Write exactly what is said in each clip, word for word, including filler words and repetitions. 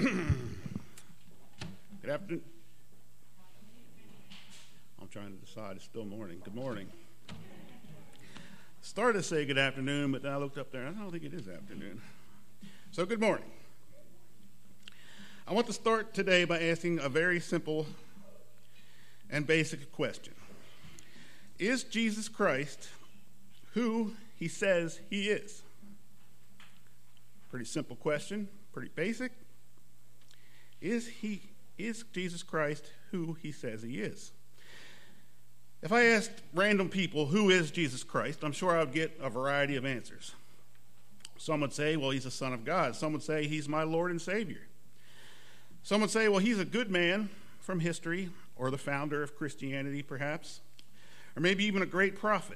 Good afternoon. I'm trying to decide. It's still morning. Good morning. Started to say good afternoon, but then I looked up there and I don't think it is afternoon. So good morning. I want to start today by asking a very simple and basic question. Is Jesus Christ who he says he is? Pretty simple question, pretty basic. Is he is Jesus Christ who he says he is? If I asked random people, who is Jesus Christ, I'm sure I would get a variety of answers. Some would say, well, he's the Son of God. Some would say he's my Lord and Savior. Some would say, well, he's a good man from history, or the founder of Christianity, perhaps, or maybe even a great prophet.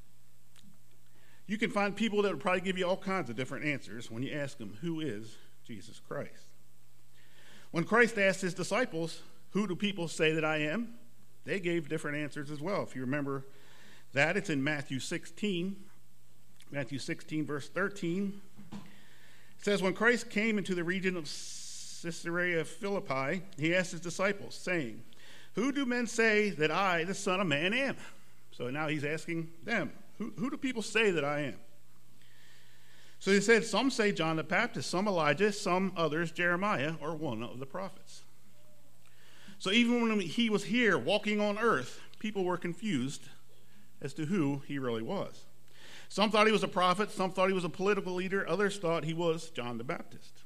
You can find people that would probably give you all kinds of different answers when you ask them, who is Jesus Christ? When Christ asked his disciples, who do people say that I am? They gave different answers as well. If you remember that, it's in Matthew sixteen. Matthew sixteen, verse thirteen. It says, when Christ came into the region of Caesarea Philippi, he asked his disciples, saying, who do men say that I, the Son of Man, am? So now he's asking them, who, who do people say that I am? So he said, some say John the Baptist, some Elijah, some others Jeremiah, or one of the prophets. So even when he was here walking on earth, people were confused as to who he really was. Some thought he was a prophet, some thought he was a political leader, others thought he was John the Baptist.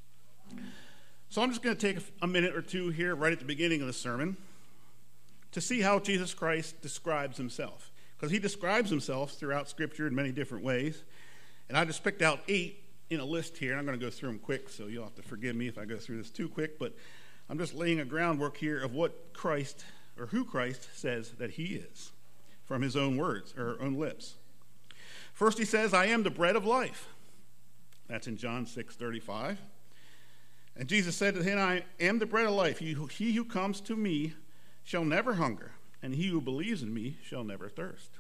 So I'm just going to take a minute or two here right at the beginning of the sermon to see how Jesus Christ describes himself. Because he describes himself throughout Scripture in many different ways. And I just picked out eight in a list here. I'm going to go through them quick, so you'll have to forgive me if I go through this too quick. But I'm just laying a groundwork here of what Christ, or who Christ says that he is, from his own words, or own lips. First he says, I am the bread of life. That's in John six thirty-five. And Jesus said to him, I am the bread of life. He who, he who comes to me shall never hunger, and he who believes in me shall never thirst.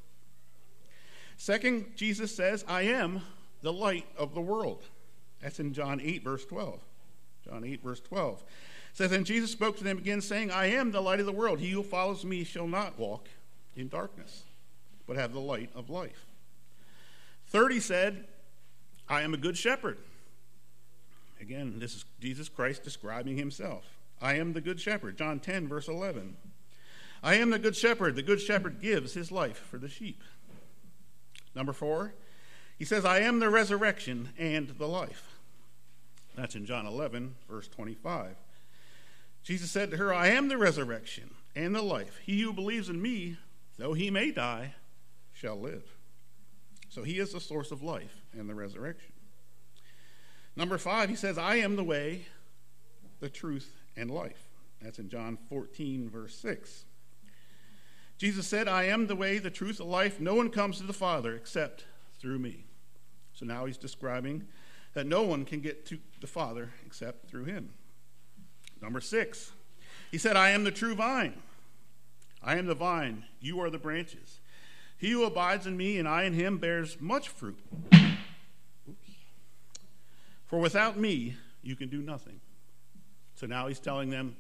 Second, Jesus says, I am the light of the world. That's in John eight, verse twelve. John eight, verse twelve. It says, and Jesus spoke to them again, saying, I am the light of the world. He who follows me shall not walk in darkness, but have the light of life. Third, he said, I am a good shepherd. Again, this is Jesus Christ describing himself. I am the good shepherd. John ten, verse eleven. I am the good shepherd. The good shepherd gives his life for the sheep. Number four, he says, I am the resurrection and the life. That's in John eleven, verse twenty-five. Jesus said to her, I am the resurrection and the life. He who believes in me, though he may die, shall live. So he is the source of life and the resurrection. Number five, he says, I am the way, the truth, and life. That's in John fourteen, verse six. Jesus said, I am the way, the truth, the life. No one comes to the Father except through me. So now he's describing that no one can get to the Father except through him. Number six, he said, I am the true vine. I am the vine, you are the branches. He who abides in me and I in him bears much fruit. Oops. For without me, you can do nothing. So now he's telling them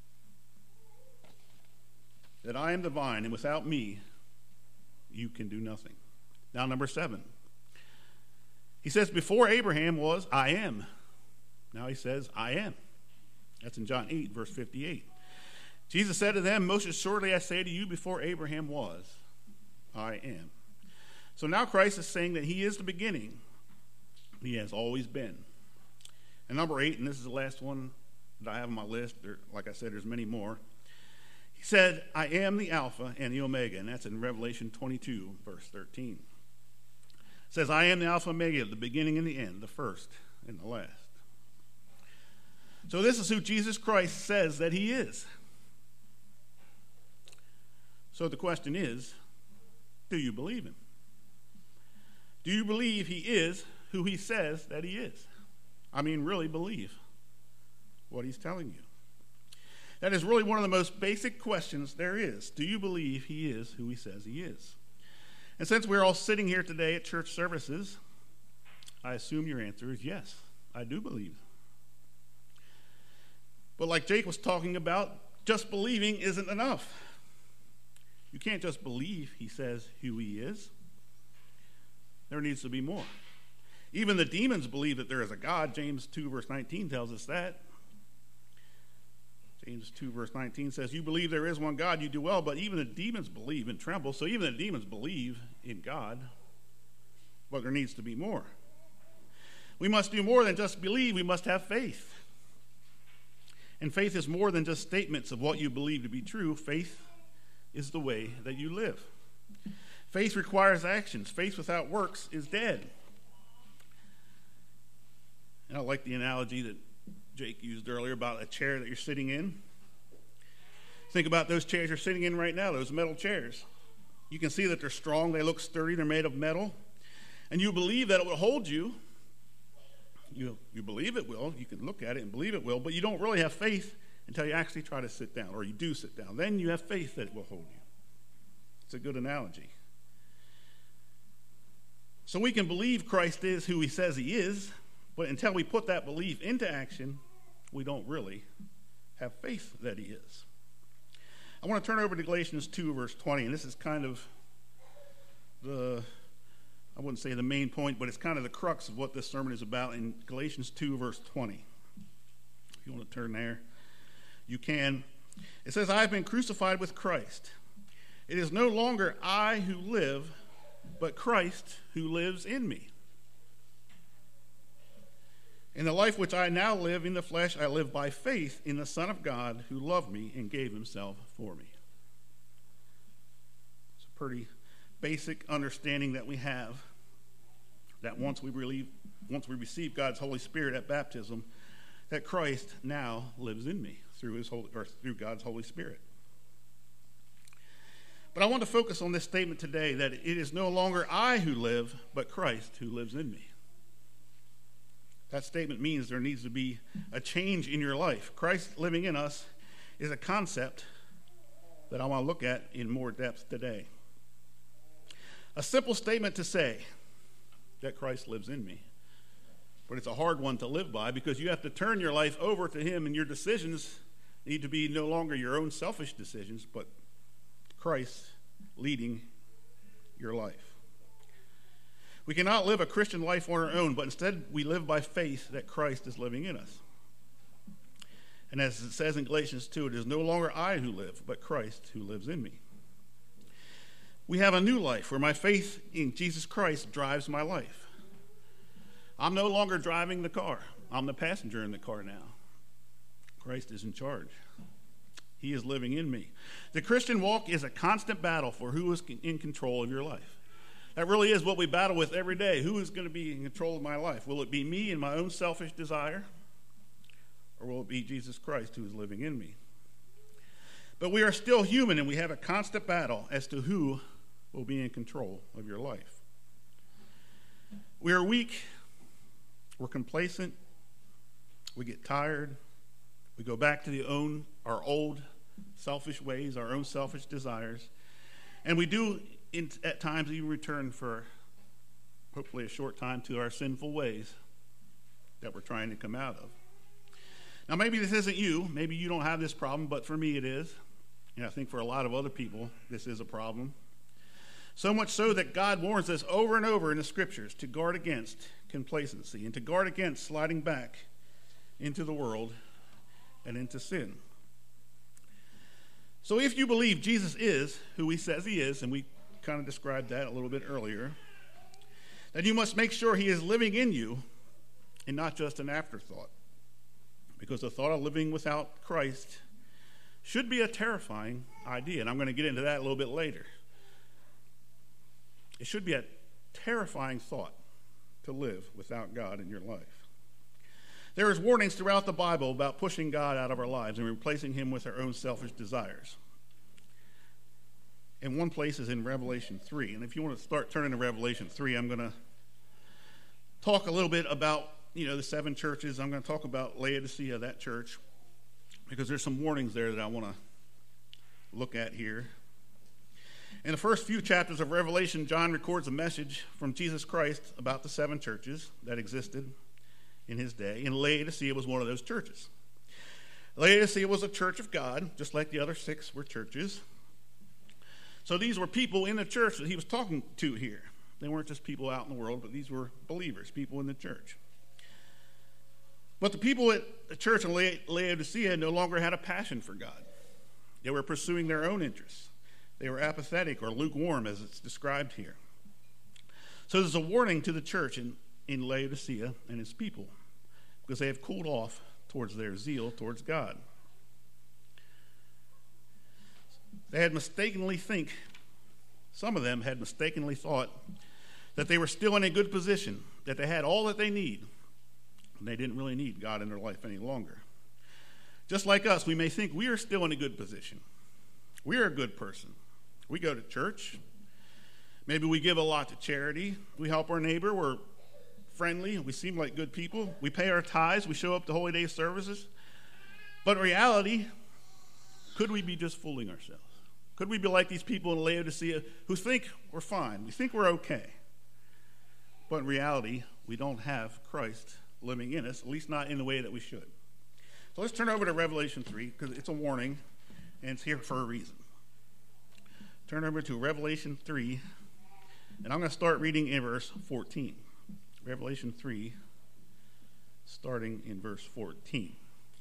that I am the vine, and without me, you can do nothing. Now, number seven. He says, before Abraham was, I am. Now he says, I am. That's in John eight, verse fifty-eight. Jesus said to them, most assuredly I say to you, before Abraham was, I am. So now Christ is saying that he is the beginning. He has always been. And number eight, and this is the last one that I have on my list. There, like I said, there's many more. He said, I am the Alpha and the Omega, and that's in Revelation twenty-two, verse thirteen. It says, I am the Alpha and Omega, the beginning and the end, the first and the last. So this is who Jesus Christ says that he is. So the question is, do you believe him? Do you believe he is who he says that he is? I mean, really believe what he's telling you. That is really one of the most basic questions there is. Do you believe he is who he says he is? And since we're all sitting here today at church services, I assume your answer is yes, I do believe. But like Jake was talking about, just believing isn't enough. You can't just believe he says who he is. There needs to be more. Even the demons believe that there is a God. James two verse nineteen tells us that. James two verse nineteen says, you believe there is one God, you do well, but even the demons believe and tremble. So even the demons believe in God, but there needs to be more. We must do more than just believe. We must have faith. And faith is more than just statements of what you believe to be true. Faith is the way that you live. Faith requires actions. Faith without works is dead. And I like the analogy that Jake used earlier about a chair that you're sitting in. Think about those chairs you're sitting in right now, those metal chairs. You can see that they're strong, they look sturdy, they're made of metal. And you believe that it will hold you. You, you believe it will. You can look at it and believe it will, but you don't really have faith until you actually try to sit down, or you do sit down. Then you have faith that it will hold you. It's a good analogy. So we can believe Christ is who he says he is, but until we put that belief into action, we don't really have faith that he is. I want to turn over to Galatians two, verse twenty, and this is kind of the, I wouldn't say the main point, but it's kind of the crux of what this sermon is about in Galatians two, verse twenty. If you want to turn there, you can. It says, I have been crucified with Christ. It is no longer I who live, but Christ who lives in me. In the life which I now live in the flesh, I live by faith in the Son of God who loved me and gave himself for me. It's a pretty basic understanding that we have, that once we believe, once we receive God's Holy Spirit at baptism, that Christ now lives in me through his Holy, or through God's Holy Spirit. But I want to focus on this statement today, that it is no longer I who live, but Christ who lives in me. That statement means there needs to be a change in your life. Christ living in us is a concept that I want to look at in more depth today. A simple statement to say that Christ lives in me, but it's a hard one to live by because you have to turn your life over to him, and your decisions need to be no longer your own selfish decisions, but Christ leading your life. We cannot live a Christian life on our own, but instead we live by faith that Christ is living in us. And as it says in Galatians two, it is no longer I who live, but Christ who lives in me. We have a new life where my faith in Jesus Christ drives my life. I'm no longer driving the car. I'm the passenger in the car now. Christ is in charge. He is living in me. The Christian walk is a constant battle for who is in control of your life. That really is what we battle with every day. Who is going to be in control of my life? Will it be me and my own selfish desire? Or will it be Jesus Christ who is living in me? But we are still human, and we have a constant battle as to who will be in control of your life. We are weak. We're complacent. We get tired. We go back to the own, our old selfish ways, our own selfish desires. And we do, in, at times, even return for hopefully a short time to our sinful ways that we're trying to come out of. Now, maybe this isn't you. Maybe you don't have this problem, but for me it is. And I think for a lot of other people, this is a problem. So much so that God warns us over and over in the scriptures to guard against complacency and to guard against sliding back into the world and into sin. So if you believe Jesus is who he says he is, and we kind of described that a little bit earlier, then you must make sure he is living in you and not just an afterthought. Because the thought of living without Christ should be a terrifying idea, and I'm going to get into that a little bit later. It should be a terrifying thought to live without God in your life. There is warnings throughout the Bible about pushing God out of our lives and replacing him with our own selfish desires. And one place is in Revelation three. And if you want to start turning to Revelation three, I'm going to talk a little bit about, you know, the seven churches. I'm going to talk about Laodicea, that church, because there's some warnings there that I want to look at here. In the first few chapters of Revelation, John records a message from Jesus Christ about the seven churches that existed in his day, and Laodicea was one of those churches. Laodicea was a church of God, just like the other six were churches. So these were people in the church that he was talking to here. They weren't just people out in the world, but these were believers, people in the church. But the people at the church in Laodicea no longer had a passion for God. They were pursuing their own interests. They were apathetic or lukewarm, as it's described here. So there's a warning to the church in, in Laodicea and its people, because they have cooled off towards their zeal towards God. They had mistakenly think, some of them had mistakenly thought that they were still in a good position, that they had all that they need, and they didn't really need God in their life any longer. Just like us, we may think we are still in a good position. We're a good person. We go to church. Maybe we give a lot to charity. We help our neighbor. We're friendly. We seem like good people. We pay our tithes. We show up to Holy Day services. But in reality, could we be just fooling ourselves? Could we be like these people in Laodicea who think we're fine? We think we're okay. But in reality, we don't have Christ living in us, at least not in the way that we should. So let's turn over to Revelation three, because it's a warning, and it's here for a reason. Turn over to Revelation three, and I'm going to start reading in verse fourteen. Revelation three, starting in verse fourteen.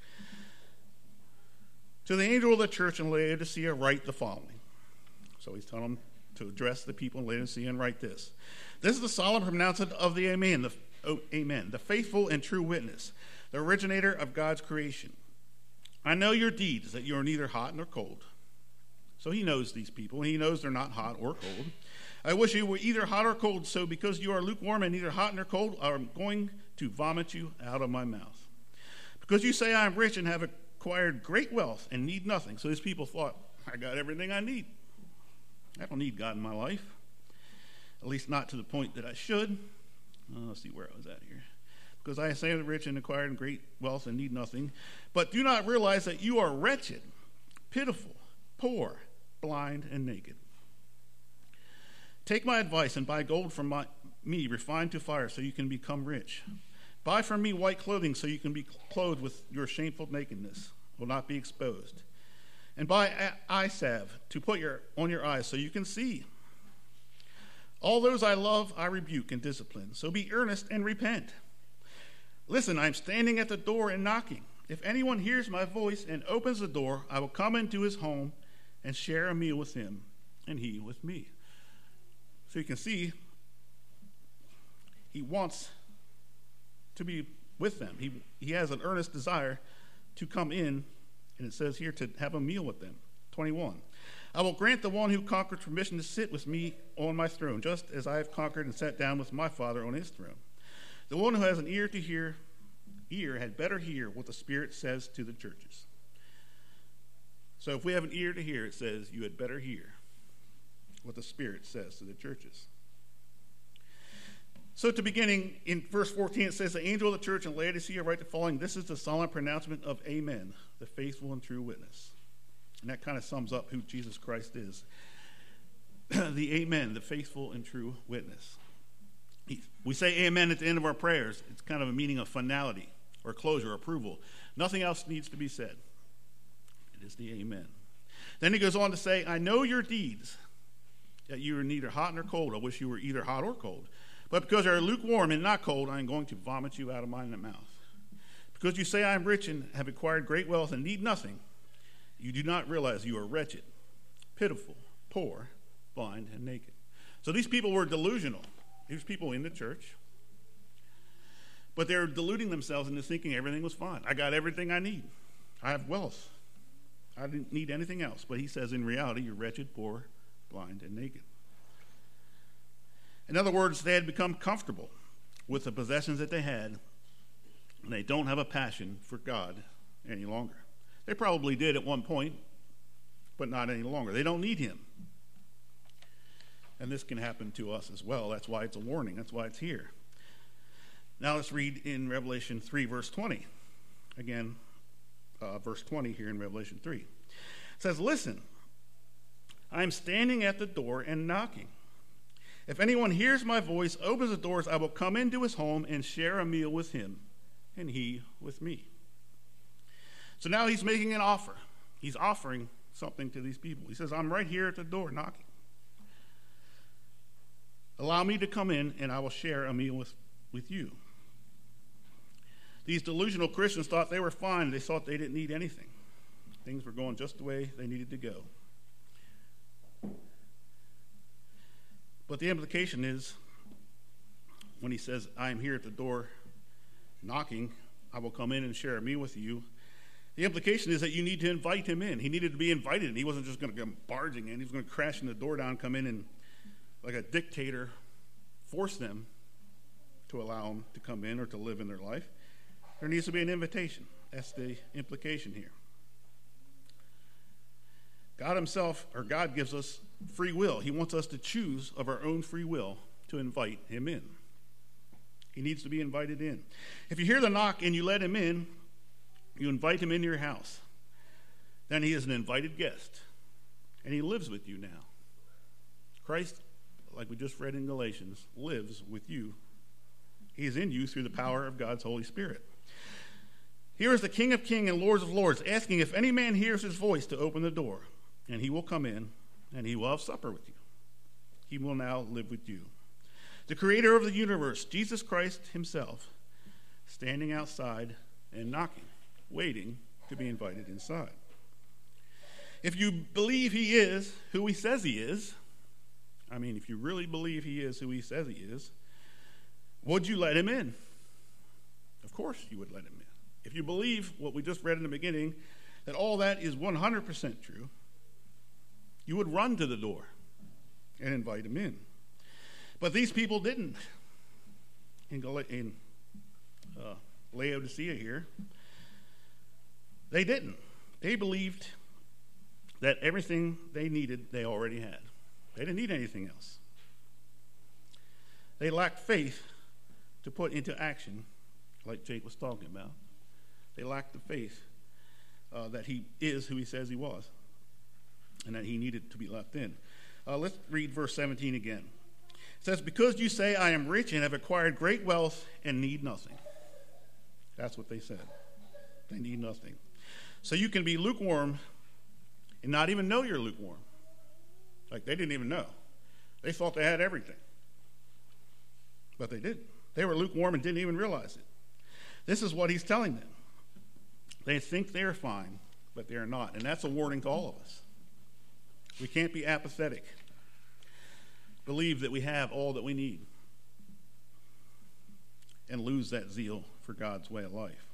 To the angel of the church in Laodicea write the following. So he's telling them to address the people in Laodicea and write this. This is the solemn pronouncement of the Amen, the, oh, Amen, the faithful and true witness, the originator of God's creation. I know your deeds, that you are neither hot nor cold. So he knows these people, and he knows they're not hot or cold. I wish you were either hot or cold, so because you are lukewarm and neither hot nor cold, I'm going to vomit you out of my mouth. Because you say I am rich and have acquired great wealth and need nothing. So these people thought, I got everything I need. I don't need God in my life. At least not to the point that I should. Uh, let's see where I was at here. Because I say I'm rich and acquired great wealth and need nothing. But do not realize that you are wretched, pitiful, poor, blind, and naked. Take my advice and buy gold from my, me, refined to fire, so you can become rich. Buy from me white clothing, so you can be clothed with your shameful nakedness, will not be exposed. And buy eye salve to put your, on your eyes, so you can see. All those I love, I rebuke and discipline. So be earnest and repent. Listen, I'm standing at the door and knocking. If anyone hears my voice and opens the door, I will come into his home and share a meal with him, and he with me. So you can see, he wants to be with them. He, he has an earnest desire to come in, and it says here to have a meal with them. twenty-one. I will grant the one who conquered permission to sit with me on my throne, just as I have conquered and sat down with my Father on his throne. The one who has an ear to hear, ear had better hear what the Spirit says to the churches. So if we have an ear to hear, it says you had better hear what the Spirit says to the churches. So at the beginning, in verse fourteen, it says, the angel of the church in Laodicea write the following, this is the solemn pronouncement of Amen, the faithful and true witness. And that kind of sums up who Jesus Christ is. The Amen, the faithful and true witness. We say amen at the end of our prayers. It's kind of a meaning of finality or closure, approval. Nothing else needs to be said. It is the amen. Then he goes on to say, I know your deeds, that you are neither hot nor cold. I wish you were either hot or cold. But because you are lukewarm and not cold, I am going to vomit you out of my mouth. Because you say I am rich and have acquired great wealth and need nothing, you do not realize you are wretched, pitiful, poor, blind, and naked. So these people were delusional. These people in the church. But they were deluding themselves into thinking everything was fine. I got everything I need. I have wealth. I didn't need anything else. But he says in reality, you're wretched, poor, blind, and naked. In other words, they had become comfortable with the possessions that they had, and they don't have a passion for God any longer. They probably did at one point, but not any longer. They don't need him. And this can happen to us as well. That's why it's a warning. That's why it's here. Now let's read in Revelation three, verse twenty. Again, uh, verse twenty here in Revelation three. It says, listen, I am standing at the door and knocking. If anyone hears my voice, opens the doors, I will come into his home and share a meal with him, and he with me. So now he's making an offer. He's offering something to these people. He says, I'm right here at the door knocking. Allow me to come in and I will share a meal with, with you. These delusional Christians thought they were fine. They thought they didn't need anything. Things were going just the way they needed to go. But the implication is, when he says, I am here at the door knocking, I will come in and share a meal with you, the implication is that you need to invite him in. He needed to be invited in. He wasn't just going to come barging in. He was going to crash in the door down, come in and, like a dictator, force them to allow him to come in or to live in their life. There needs to be an invitation. That's the implication here. God himself, or God gives us free will. He wants us to choose of our own free will to invite him in. He needs to be invited in. If you hear the knock and you let him in, you invite him into your house, then he is an invited guest, and he lives with you now. Christ, like we just read in Galatians, lives with you. He is in you through the power of God's Holy Spirit. Here is the King of Kings and Lord of Lords, asking if any man hears his voice to open the door, and he will come in, and he will have supper with you. He will now live with you. The creator of the universe, Jesus Christ himself, standing outside and knocking, waiting to be invited inside. If you believe he is who he says he is, I mean, if you really believe he is who he says he is, would you let him in? Of course you would let him in. If you believe what we just read in the beginning, that all that is one hundred percent true, you would run to the door and invite him in. But these people didn't. In, Gal- in uh, Laodicea here, they didn't. They believed that everything they needed, they already had. They didn't need anything else. They lacked faith to put into action, like Jake was talking about. They lacked the faith uh, that he is who he says he was, and that he needed to be left in. Uh, let's read verse seventeen again. It says, because you say, I am rich and have acquired great wealth and need nothing. That's what they said. They need nothing. So you can be lukewarm and not even know you're lukewarm. Like they didn't even know. They thought they had everything. But they didn't. They were lukewarm and didn't even realize it. This is what he's telling them. They think they are fine, but they are not. And that's a warning to all of us. We can't be apathetic. Believe that we have all that we need. And lose that zeal for God's way of life.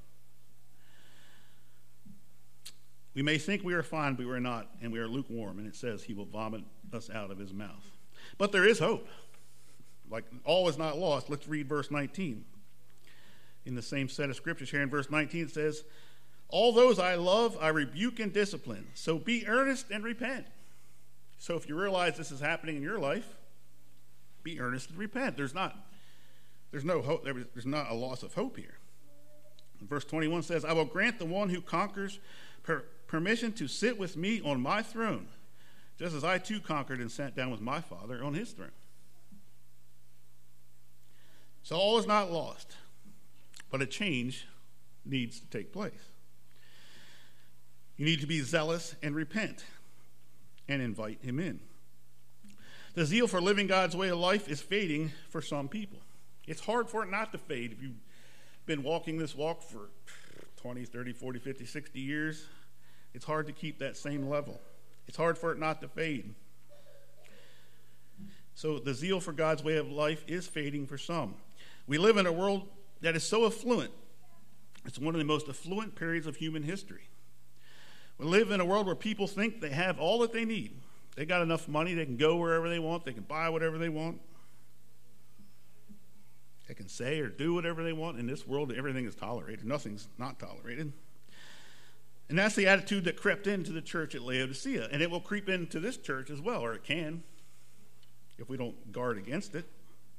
We may think we are fine, but we are not, and we are lukewarm. And it says he will vomit us out of his mouth. But there is hope. Like all is not lost. Let's read verse nineteen. In the same set of scriptures here in verse nineteen, it says, all those I love, I rebuke and discipline. So be earnest and repent. So if you realize this is happening in your life, be earnest and repent. There's not, there's no hope. There's not a loss of hope here. Verse twenty-one says, I will grant the one who conquers per- permission to sit with me on my throne, just as I too conquered and sat down with my Father on his throne. So all is not lost, but a change needs to take place. You need to be zealous and repent and invite him in. The zeal for living God's way of life is fading for some people. It's hard for it not to fade. If you've been walking this walk for twenty, thirty, forty, fifty, sixty years, it's hard to keep that same level. It's hard for it not to fade. So the zeal for God's way of life is fading for some. We live in a world that is so affluent. It's one of the most affluent periods of human history. We live in a world where people think they have all that they need. They got enough money, they can go wherever they want, they can buy whatever they want. They can say or do whatever they want. In this world, everything is tolerated. Nothing's not tolerated. And that's the attitude that crept into the church at Laodicea. And it will creep into this church as well, or it can, if we don't guard against it.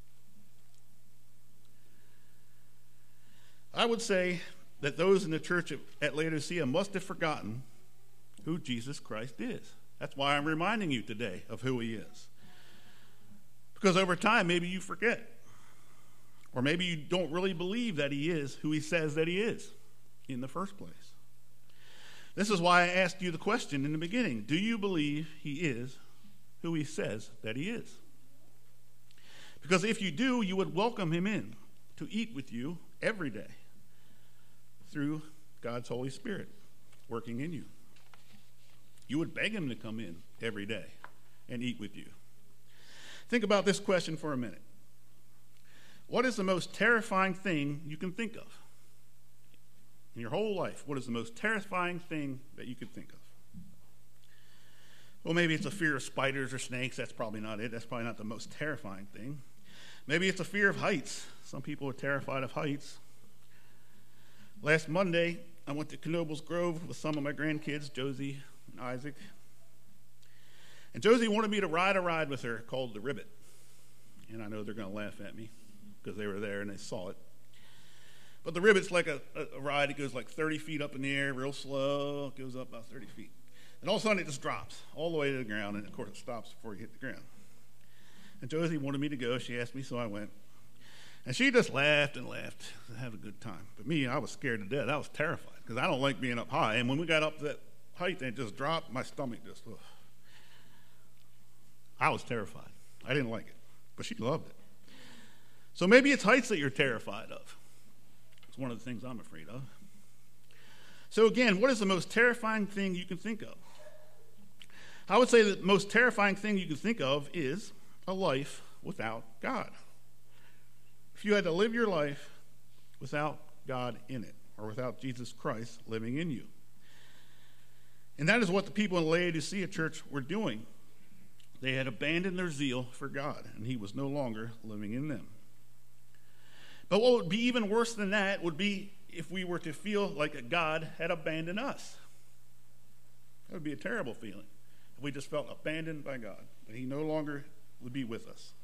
I would say that those in the church at Laodicea must have forgotten who Jesus Christ is. That's why I'm reminding you today of who he is. Because over time, maybe you forget. Or maybe you don't really believe that he is who he says that he is in the first place. This is why I asked you the question in the beginning. Do you believe he is who he says that he is? Because if you do, you would welcome him in to eat with you every day through God's Holy Spirit working in you. You would beg him to come in every day and eat with you. Think about this question for a minute. What is the most terrifying thing you can think of? In your whole life, what is the most terrifying thing that you could think of? Well, maybe it's a fear of spiders or snakes. That's probably not it. That's probably not the most terrifying thing. Maybe it's a fear of heights. Some people are terrified of heights. Last Monday, I went to Knoebels Grove with some of my grandkids, Josie and Isaac. And Josie wanted me to ride a ride with her called the Ribbit. And I know they're going to laugh at me because they were there and they saw it. But the Ribbit's like a, a, a ride. It goes like thirty feet up in the air, real slow. It goes up about thirty feet. And all of a sudden it just drops all the way to the ground. And, of course, it stops before you hit the ground. And Josie wanted me to go. She asked me, so I went. And she just laughed and laughed and had a good time. But me, I was scared to death. I was terrified because I don't like being up high. And when we got up to that height and it just dropped, my stomach just, ugh. I was terrified. I didn't like it. But she loved it. So maybe it's heights that you're terrified of. It's one of the things I'm afraid of. So again, what is the most terrifying thing you can think of? I would say the most terrifying thing you can think of is a life without God. If you had to live your life without God in it, or without Jesus Christ living in you. And that is what the people in Laodicea church were doing. They had abandoned their zeal for God, and he was no longer living in them. But what would be even worse than that would be if we were to feel like God had abandoned us. That would be a terrible feeling if we just felt abandoned by God, that he no longer would be with us.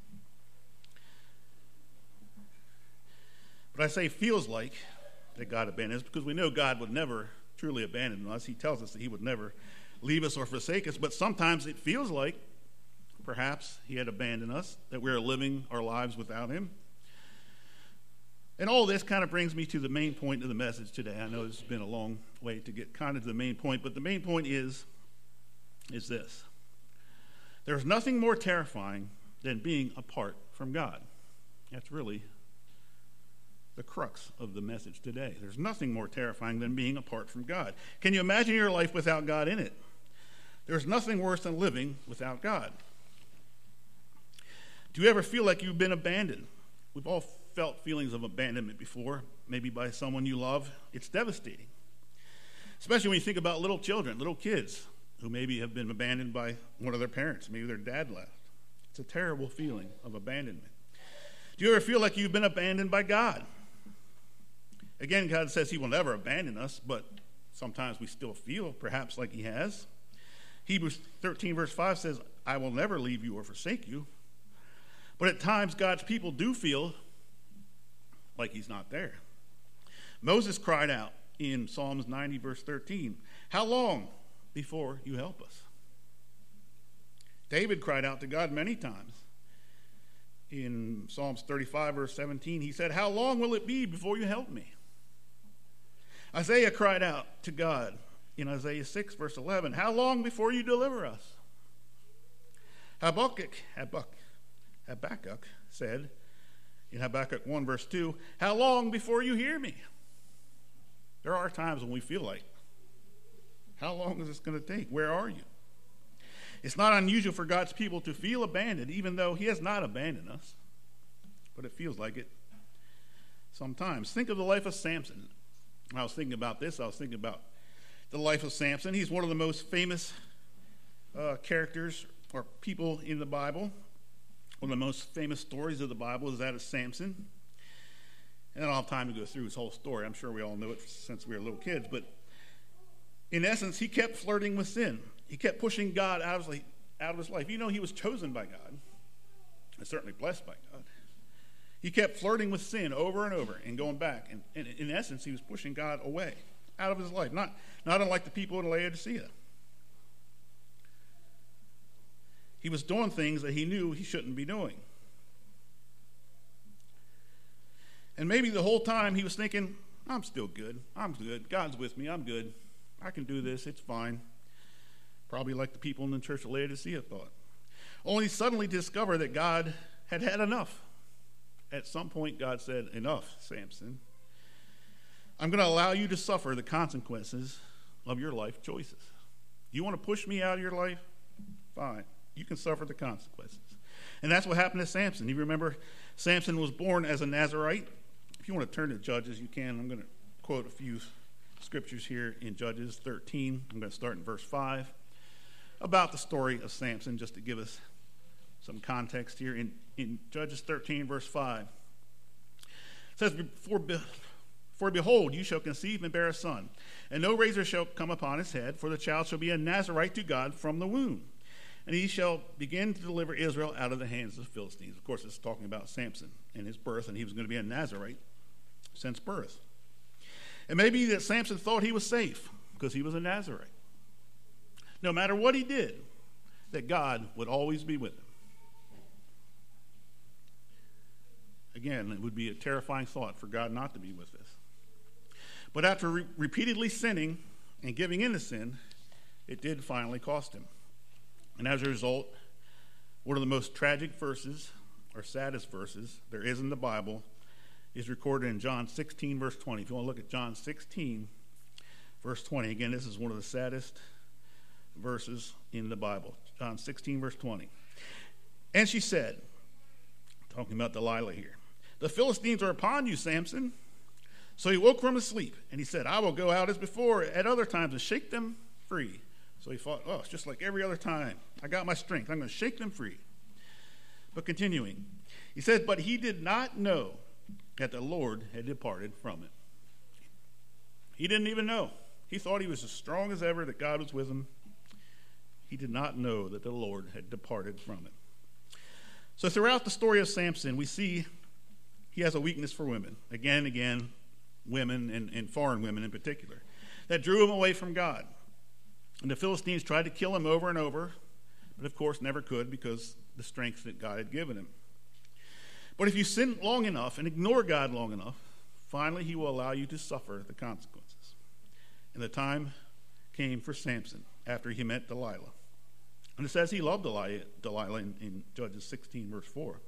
But I say feels like that God abandoned us because we know God would never truly abandon us. He tells us that he would never leave us or forsake us, but sometimes it feels like perhaps he had abandoned us, that we are living our lives without him. And all this kind of brings me to the main point of the message today. I know it's been a long way to get kind of to the main point, but the main point is, is this. There's nothing more terrifying than being apart from God. That's really the crux of the message today. There's nothing more terrifying than being apart from God. Can you imagine your life without God in it? There's nothing worse than living without God. Do you ever feel like you've been abandoned? We've all felt feelings of abandonment before, maybe by someone you love. It's devastating. Especially when you think about little children, little kids who maybe have been abandoned by one of their parents. Maybe their dad left. It's a terrible feeling of abandonment. Do you ever feel like you've been abandoned by God? Again, God says he will never abandon us, but sometimes we still feel perhaps like he has. Hebrews thirteen verse five says, I will never leave you or forsake you. But at times God's people do feel like he's not there. Moses cried out in Psalms ninety verse thirteen, how long before you help us? David cried out to God many times. In Psalms thirty-five verse seventeen, he said, how long will it be before you help me? Isaiah cried out to God in Isaiah six verse eleven, how long before you deliver us? Habakkuk, Habakkuk, Habakkuk said in Habakkuk one verse two, how long before you hear me? There are times when we feel like, how long is this going to take? Where are you? It's not unusual for God's people to feel abandoned, even though he has not abandoned us. But it feels like it sometimes. Think of the life of Samson. When I was thinking about this, I was thinking about the life of Samson. He's one of the most famous uh, characters or people in the Bible. One of the most famous stories of the Bible is that of Samson. And I don't have time to go through his whole story. I'm sure we all know it since we were little kids. But in essence, he kept flirting with sin. He kept pushing God out of his, out of his life. You know, he was chosen by God and certainly blessed by God. He kept flirting with sin over and over and going back. And, and in essence, he was pushing God away out of his life, not, not unlike the people in Laodicea. He was doing things that he knew he shouldn't be doing. And maybe the whole time he was thinking, I'm still good. I'm good. God's with me. I'm good. I can do this. It's fine. Probably like the people in the church of Laodicea thought. Only suddenly to discover that God had had enough. At some point, God said, enough, Samson. I'm going to allow you to suffer the consequences of your life choices. You want to push me out of your life? Fine. You can suffer the consequences. And that's what happened to Samson. You remember Samson was born as a Nazirite. If you want to turn to Judges, you can. I'm going to quote a few scriptures here in Judges thirteen. I'm going to start in verse five about the story of Samson, just to give us some context here. In, in Judges thirteen, verse five, it says, For, For behold, you shall conceive and bear a son, and no razor shall come upon his head, for the child shall be a Nazirite to God from the womb. And he shall begin to deliver Israel out of the hands of the Philistines. Of course, it's talking about Samson and his birth, and he was going to be a Nazirite since birth. It may be that Samson thought he was safe because he was a Nazirite. No matter what he did, that God would always be with him. Again, it would be a terrifying thought for God not to be with us. But after re- repeatedly sinning and giving in to sin, it did finally cost him. And as a result, one of the most tragic verses, or saddest verses, there is in the Bible is recorded in John sixteen, verse twenty. If you want to look at John sixteen, verse twenty, again, this is one of the saddest verses in the Bible. John sixteen, verse twenty. And she said, talking about Delilah here, the Philistines are upon you, Samson. So he woke from his sleep, and he said, I will go out as before at other times and shake them free. So he thought, oh, it's just like every other time. I got my strength. I'm going to shake them free. But continuing, he said, but he did not know that the Lord had departed from it. He didn't even know. He thought he was as strong as ever, that God was with him. He did not know that the Lord had departed from it. So throughout the story of Samson, we see he has a weakness for women. Again and again, women, and, and foreign women in particular, that drew him away from God. And the Philistines tried to kill him over and over, but of course never could because the strength that God had given him. But if you sin long enough and ignore God long enough, finally he will allow you to suffer the consequences. And the time came for Samson after he met Delilah. And it says he loved Delilah, Delilah in, in Judges sixteen, verse four.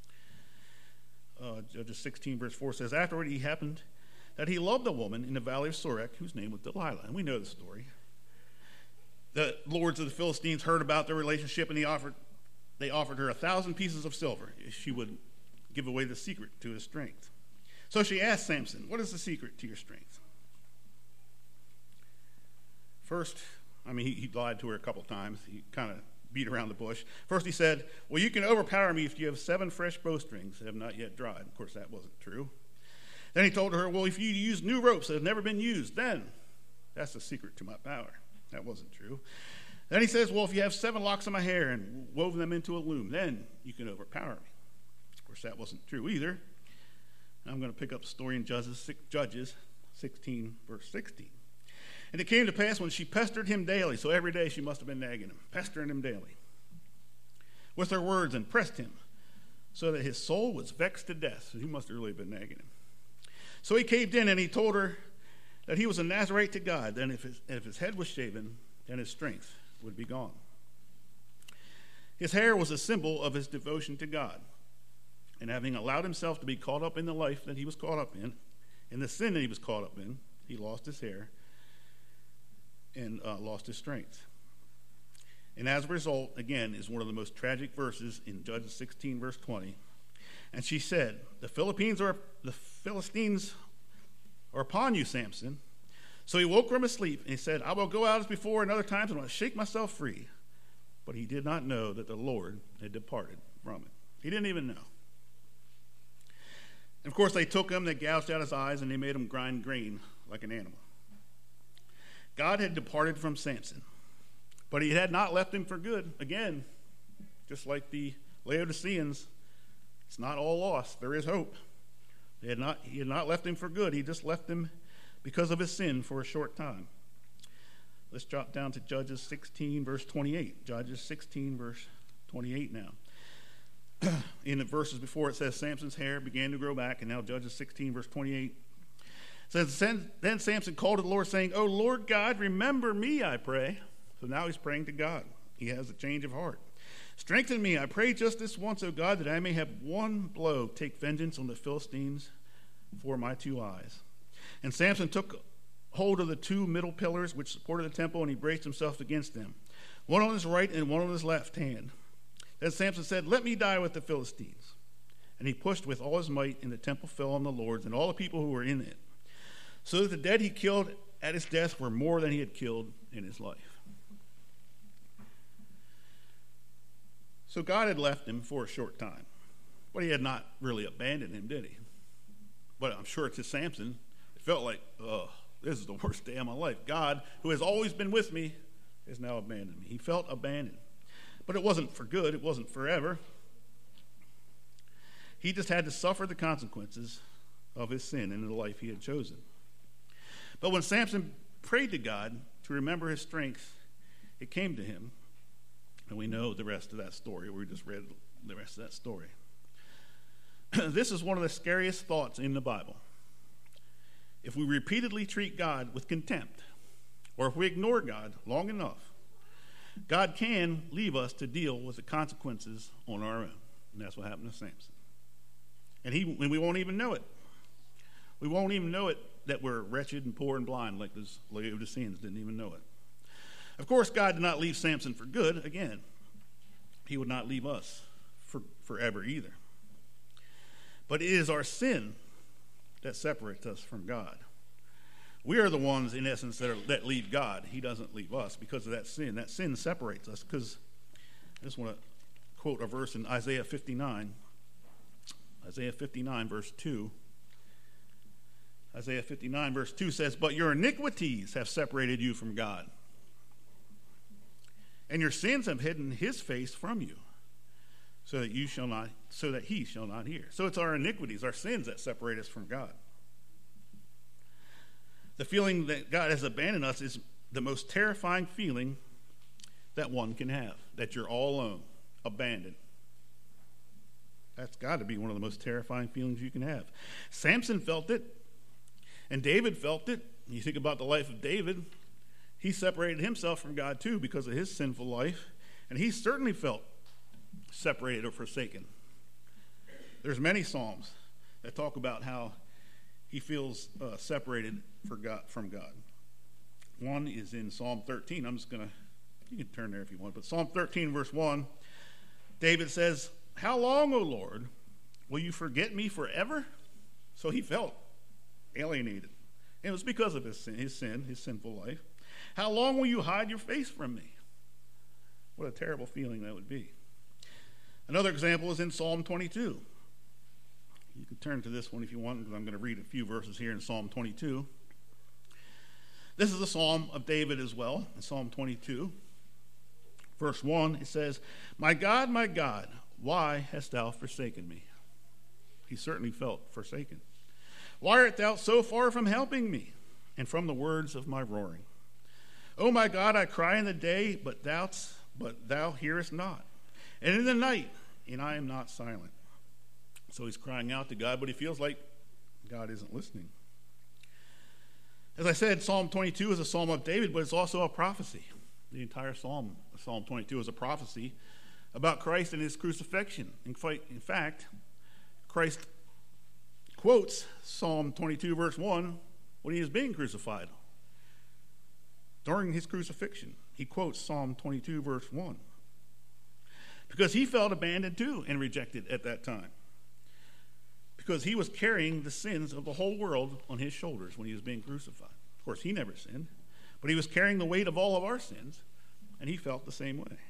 Uh, Judges sixteen, verse four says, afterward he happened that he loved a woman in the valley of Sorek, whose name was Delilah. And we know the story. The lords of the Philistines heard about their relationship, and he offered, they offered her a thousand pieces of silver if she would give away the secret to his strength. So she asked Samson, what is the secret to your strength? First, I mean, he, he lied to her a couple times. He kind of beat around the bush. First he said, well, you can overpower me if you have seven fresh bowstrings that have not yet dried. Of course, that wasn't true. Then he told her, well, if you use new ropes that have never been used, then that's the secret to my power. That wasn't true. Then he says, well, if you have seven locks of my hair and wove them into a loom, then you can overpower me. Of course, that wasn't true either. I'm going to pick up the story in Judges, Judges sixteen, verse sixteen. And it came to pass when she pestered him daily, so every day she must have been nagging him, pestering him daily, with her words, and pressed him, so that his soul was vexed to death. So he must have really been nagging him. So he caved in, and he told her that he was a Nazirite to God. Then if his, if his head was shaven, then his strength would be gone. His hair was a symbol of his devotion to God. And having allowed himself to be caught up in the life that he was caught up in, in the sin that he was caught up in, he lost his hair and uh, lost his strength. And as a result, again, is one of the most tragic verses in Judges sixteen, verse twenty. And she said, the Philippines are the Philistines are upon you, Samson. So he woke from his sleep, and he said, I will go out as before and other times, and I will shake myself free. But he did not know that the Lord had departed from it. He didn't even know. And of course, they took him, they gouged out his eyes, and they made him grind grain like an animal. God had departed from Samson, but he had not left him for good. Again, just like the Laodiceans, it's not all lost. There is hope. He had not, he had not left him for good. He just left him because of his sin for a short time. Let's drop down to Judges sixteen, verse twenty-eight. Judges sixteen, verse twenty-eight now. In the verses before, it says Samson's hair began to grow back, and now Judges sixteen, verse twenty-eight. Says, then Samson called to the Lord, saying, "O Lord God, remember me, I pray." So now he's praying to God. He has a change of heart. "Strengthen me, I pray, just this once, O God, that I may have one blow take vengeance on the Philistines for my two eyes." And Samson took hold of the two middle pillars which supported the temple, and he braced himself against them, one on his right and one on his left hand. Then Samson said, "Let me die with the Philistines." And he pushed with all his might, and the temple fell on the Lord's and all the people who were in it, so that the dead he killed at his death were more than he had killed in his life. So God had left him for a short time, but he had not really abandoned him, did he? But I'm sure to Samson, it felt like, oh, this is the worst day of my life. God, who has always been with me, has now abandoned me. He felt abandoned. But it wasn't for good. It wasn't forever. He just had to suffer the consequences of his sin and the life he had chosen. But when Samson prayed to God to remember his strength, it came to him. And we know the rest of that story. We just read the rest of that story. This is one of the scariest thoughts in the Bible. If we repeatedly treat God with contempt, or if we ignore God long enough, God can leave us to deal with the consequences on our own. And that's what happened to Samson. And, he, and we won't even know it. We won't even know it that we're wretched and poor and blind, like the Laodiceans didn't even know it. Of course, God did not leave Samson for good. Again, he would not leave us for forever either. But it is our sin that separates us from God. We are the ones, in essence, that, are, that leave God. He doesn't leave us because of that sin. That sin separates us. Because I just want to quote a verse in Isaiah fifty-nine. Isaiah fifty-nine, verse two. Isaiah fifty-nine, verse two says, "But your iniquities have separated you from God, and your sins have hidden his face from you, so that you shall not, so that he shall not hear." So it's our iniquities, our sins that separate us from God. The feeling that God has abandoned us is the most terrifying feeling that one can have, that you're all alone, abandoned. That's got to be one of the most terrifying feelings you can have. Samson felt it, and David felt it. You think about the life of David, he separated himself from God too because of his sinful life, and he certainly felt separated or forsaken. There's many Psalms that talk about how he feels uh, separated for God, from God. One is in Psalm thirteen. I'm just going to, you can turn there if you want, but Psalm thirteen, verse one, David says, "How long, O Lord, will you forget me forever?" So he felt alienated. And it was because of his sin, his sin, his sinful life. "How long will you hide your face from me?" What a terrible feeling that would be. Another example is in Psalm twenty-two. You can turn to this one if you want, because I'm going to read a few verses here in Psalm twenty-two. This is a psalm of David as well, in Psalm twenty-two. Verse one, it says, "My God, my God, why hast thou forsaken me?" He certainly felt forsaken. "Why art thou so far from helping me, and from the words of my roaring? O my God, I cry in the day, but thou, but thou hearest not, and in the night, and I am not silent." So he's crying out to God, but he feels like God isn't listening. As I said, Psalm twenty-two is a psalm of David, but it's also a prophecy. The entire psalm, Psalm twenty-two, is a prophecy about Christ and his crucifixion. In fact, Christ quotes Psalm twenty-two, verse one, when he is being crucified. During his crucifixion, he quotes Psalm twenty-two, verse one. Because he felt abandoned too and rejected at that time. Because he was carrying the sins of the whole world on his shoulders when he was being crucified. Of course, he never sinned, but he was carrying the weight of all of our sins, and he felt the same way.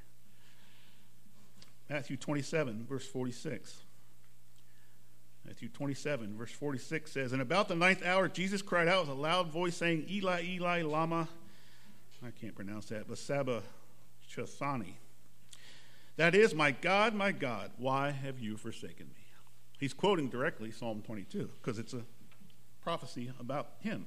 Matthew twenty-seven, verse forty-six. Matthew twenty-seven, verse forty-six says, "And about the ninth hour, Jesus cried out with a loud voice, saying, Eli, Eli, lama," I can't pronounce that, but sabachthani. That is, "My God, my God, why have you forsaken me?" He's quoting directly Psalm twenty-two because it's a prophecy about him.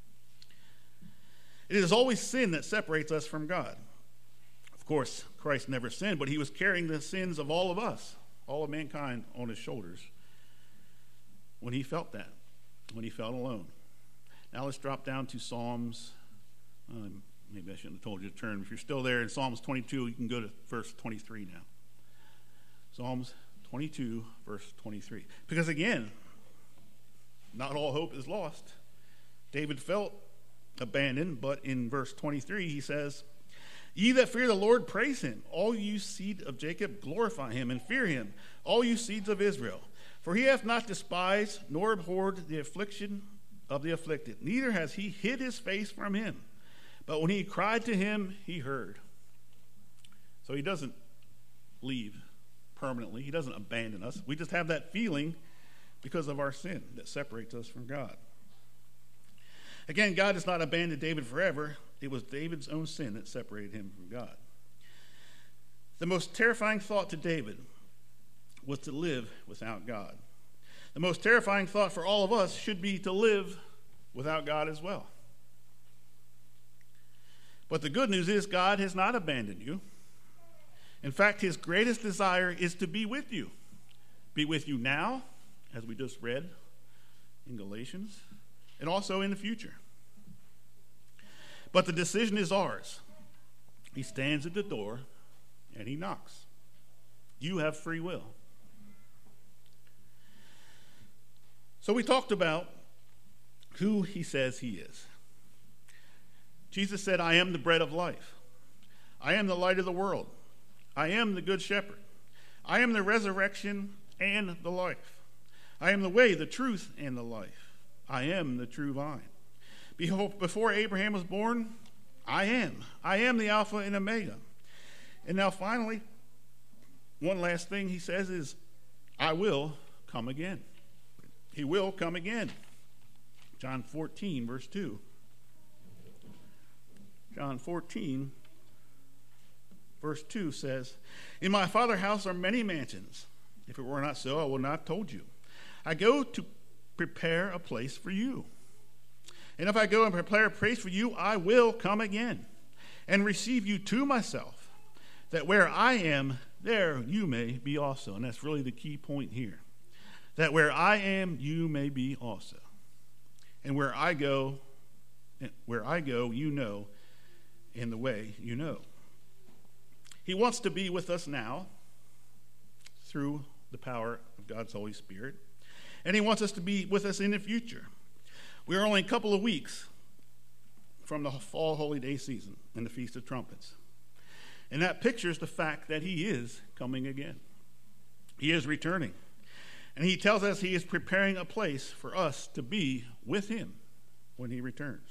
It is always sin that separates us from God. Of course, Christ never sinned, but he was carrying the sins of all of us, all of mankind, on his shoulders when he felt that, when he felt alone. Now let's drop down to Psalms. Um, maybe I shouldn't have told you to turn. If you're still there in Psalms twenty-two, you can go to verse twenty-three now. Psalms twenty-two, verse twenty-three. Because again, not all hope is lost. David felt abandoned, but in verse twenty-three he says, "Ye that fear the Lord, praise him. All you seed of Jacob, glorify him and fear him. All you seeds of Israel. For he hath not despised nor abhorred the affliction of the afflicted. Neither has he hid his face from him. But when he cried to him, he heard." So he doesn't leave permanently. He doesn't abandon us. We just have that feeling because of our sin that separates us from God. Again, God does not abandon David forever. It was David's own sin that separated him from God. The most terrifying thought to David was to live without God. The most terrifying thought for all of us should be to live without God as well. But the good news is God has not abandoned you. In fact, his greatest desire is to be with you. Be with you now, as we just read in Galatians, and also in the future. But the decision is ours. He stands at the door and he knocks. You have free will. So we talked about who he says he is. Jesus said, "I am the bread of life. I am the light of the world. I am the good shepherd. I am the resurrection and the life. I am the way, the truth, and the life. I am the true vine. Behold, before Abraham was born, I am. I am the Alpha and Omega." And now finally, one last thing he says is, "I will come again." He will come again. John fourteen, verse two. John fourteen, verse two says, "In my Father's house are many mansions. If it were not so, I would not have told you. I go to prepare a place for you. And if I go and prepare a place for you, I will come again and receive you to myself, that where I am, there you may be also." And that's really the key point here. That where I am, you may be also. And where I go, where I go, you know, in the way you know. He wants to be with us now through the power of God's Holy Spirit. And he wants us to be with us in the future. We are only a couple of weeks from the fall holy day season and the Feast of Trumpets. And that pictures the fact that he is coming again. He is returning. And he tells us he is preparing a place for us to be with him when he returns.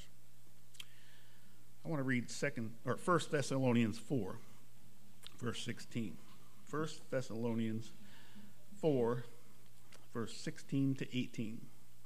I want to read second or First Thessalonians four, verse sixteen. First Thessalonians four, verse sixteen to eighteen.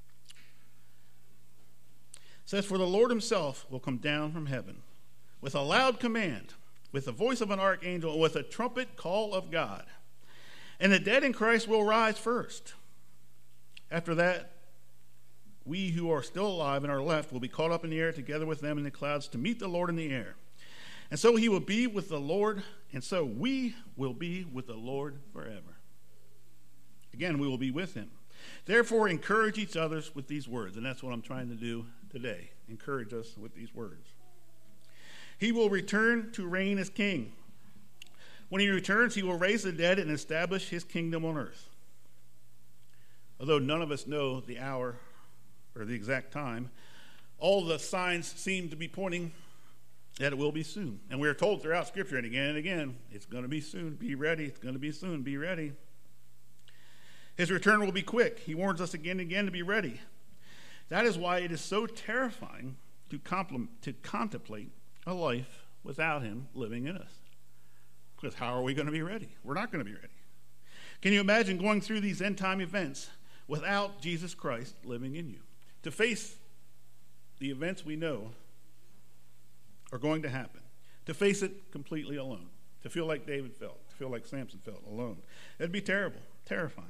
It says, "For the Lord himself will come down from heaven with a loud command, with the voice of an archangel, and with a trumpet call of God. And the dead in Christ will rise first. After that, we who are still alive and are left will be caught up in the air together with them in the clouds to meet the Lord in the air. And so he will be with the Lord, and so we will be with the Lord forever." Again, we will be with him. "Therefore, encourage each other with these words." And that's what I'm trying to do today. Encourage us with these words. "He will return to reign as king. When he returns, he will raise the dead and establish his kingdom on earth." Although none of us know the hour or the exact time, all the signs seem to be pointing that it will be soon. And we are told throughout Scripture and again and again, it's going to be soon. Be ready. It's going to be soon. Be ready. His return will be quick. He warns us again and again to be ready. That is why it is so terrifying to, compl- to contemplate a life without him living in us. Because how are we going to be ready? We're not going to be ready. Can you imagine going through these end-time events without Jesus Christ living in you? To face the events we know are going to happen. To face it completely alone. To feel like David felt. To feel like Samson felt, alone. It'd be terrible. Terrifying.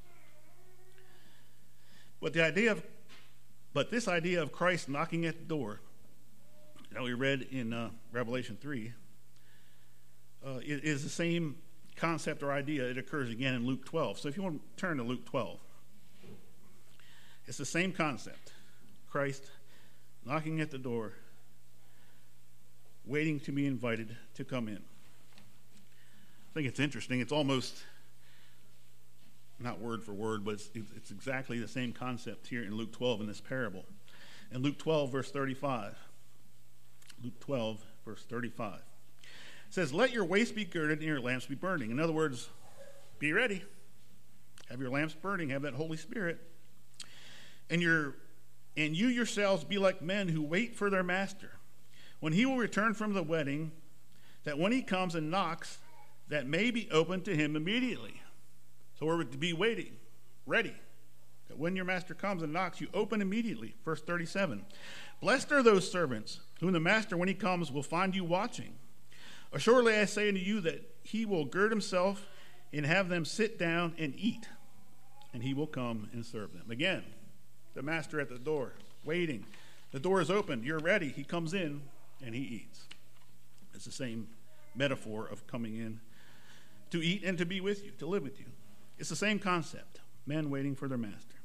But the idea of, but this idea of Christ knocking at the door that we read in uh, Revelation three uh, is the same concept or idea. It occurs again in Luke twelve. So if you want to turn to Luke twelve, it's the same concept. Christ knocking at the door, waiting to be invited to come in. I think it's interesting. It's almost, not word for word, but it's, it's exactly the same concept here in Luke twelve in this parable. In Luke twelve, verse thirty-five, Luke twelve, verse thirty-five, it says, "Let your waist be girded and your lamps be burning." In other words, be ready. Have your lamps burning. Have that Holy Spirit. And your and you yourselves be like men who wait for their master, when he will return from the wedding, that when he comes and knocks, that may be opened to him immediately. So we're to be waiting, ready, that when your master comes and knocks, you open immediately. Verse thirty-seven, "Blessed are those servants whom the master, when he comes, will find you watching. Assuredly I say unto you that he will gird himself and have them sit down and eat, and he will come and serve them." Again, the master at the door, waiting. The door is opened. You're ready. He comes in and he eats. It's the same metaphor of coming in to eat and to be with you, to live with you. It's the same concept. Men waiting for their master.